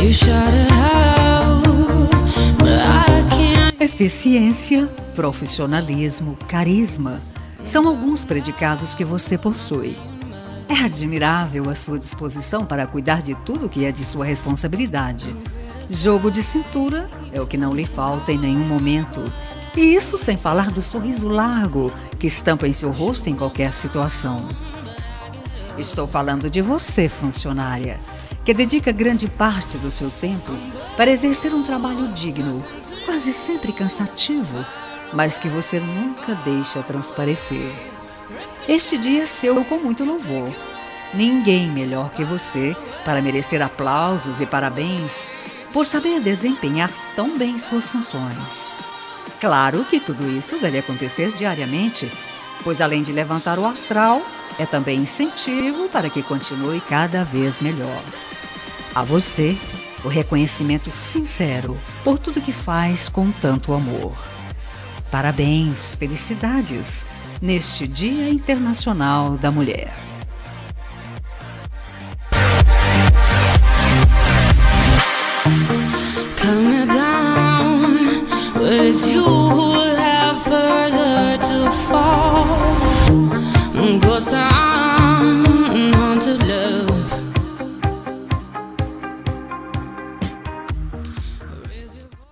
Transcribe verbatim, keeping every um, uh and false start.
Eficiência, profissionalismo, carisma são alguns predicados que você possui. É admirável a sua disposição para cuidar de tudo que é de sua responsabilidade. Jogo de cintura é o que não lhe falta em nenhum momento. E isso sem falar do sorriso largo que estampa em seu rosto em qualquer situação. Estou falando de você, funcionária, que dedica grande parte do seu tempo para exercer um trabalho digno, quase sempre cansativo, mas que você nunca deixa transparecer. Este dia é seu com muito louvor. Ninguém melhor que você para merecer aplausos e parabéns por saber desempenhar tão bem suas funções. Claro que tudo isso deve acontecer diariamente, pois além de levantar o astral, é também incentivo para que continue cada vez melhor. A você, o reconhecimento sincero por tudo que faz com tanto amor. Parabéns, felicidades, neste Dia Internacional da Mulher.